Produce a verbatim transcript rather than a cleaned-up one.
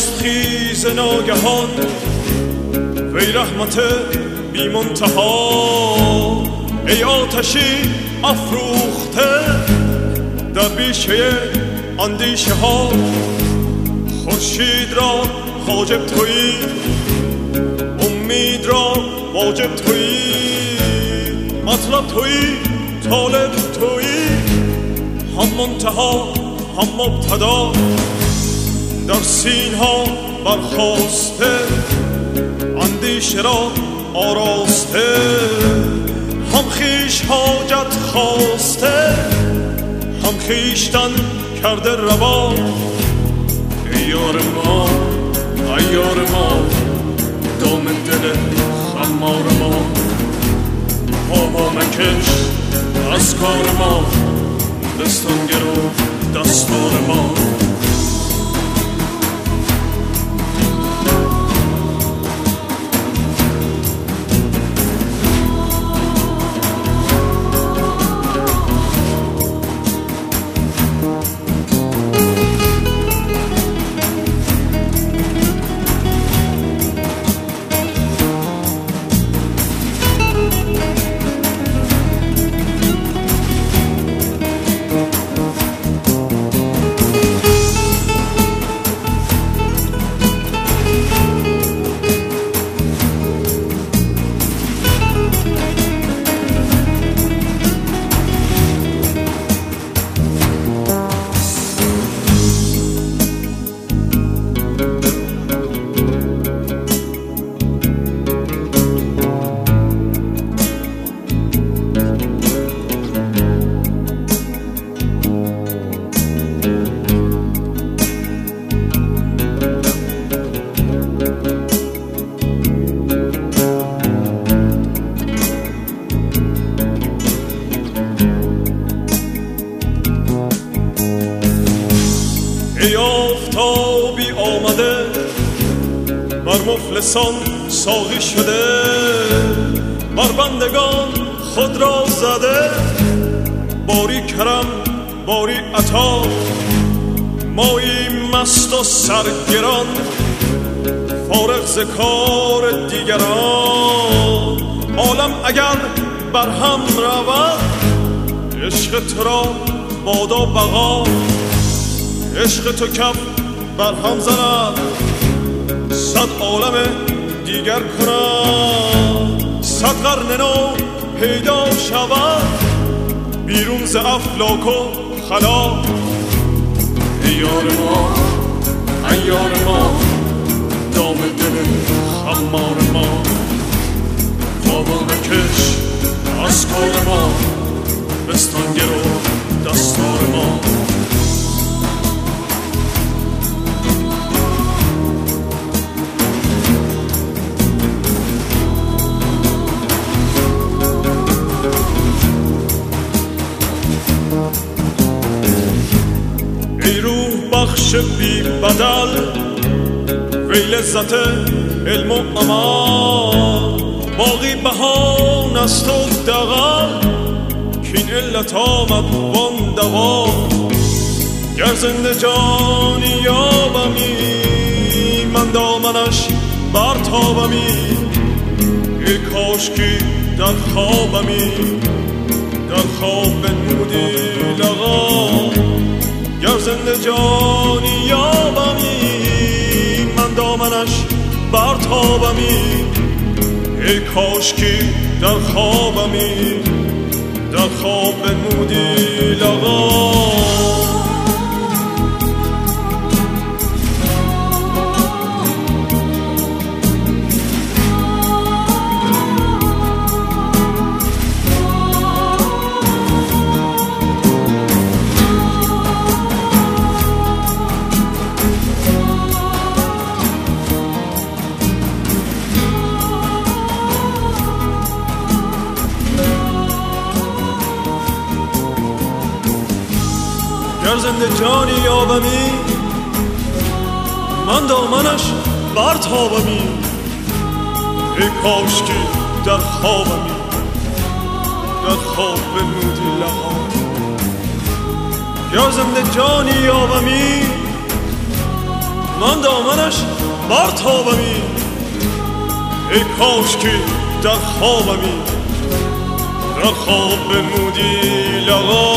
رستخیز ناگهان وی رحمت بی منتها، ای آتشی افروخته در بیشه اندیشه ها. خورشید را حاجب تویی، امید را واجب تویی، مطلب تویی، طالب تویی، هم منتها هم مبتدا. در سین ها برخاسته اندیشه را آراسته، هم خویش حاجت خواسته هم خویشتن کرده روا. ای یار ما ای یار ما دام دل خمار ما، پا مکش از کار ما، دستان گرو دستار ما. ای آفتابی آمده بر مفلسان ساقی شده، بر بندگان خود را زده باری کرم باری عطا. مایی مست و سرگران فارغ ز کار دیگران، عالم اگر بر هم رود عشق تو را بادا بقا. عشق تو کف بر هم زند صد عالم دیگر کند، صد قرن نو پیدا شود بیرون ز افلاک و خلا. ای یار ما ای یار ما دام دل خمار ما، پا مکش از کار ما، بستان گرو دستار ما. بخش بی بدل وی لذت علم و عمل، باقی بهان است و دغل کین علت آمد وان دوا. گر زنده جانی یابمی من دامنش برتابمی، ای کاشکی در خوابمی در خواب بنمودی لقا. گر زنده جانی یابمی من دامنش برتابمی، ای کاشکی در خوابمی در خواب بنمودی لقا. گر زنده جانی یابمی من دامنش برتابمی، ای کاشکی در خوابمی در خواب بنمودی لقا. گر زنده جانی یابمی من دامنش برتابمی، ای کاش که در خوابمی، در خواب بنمودی لقا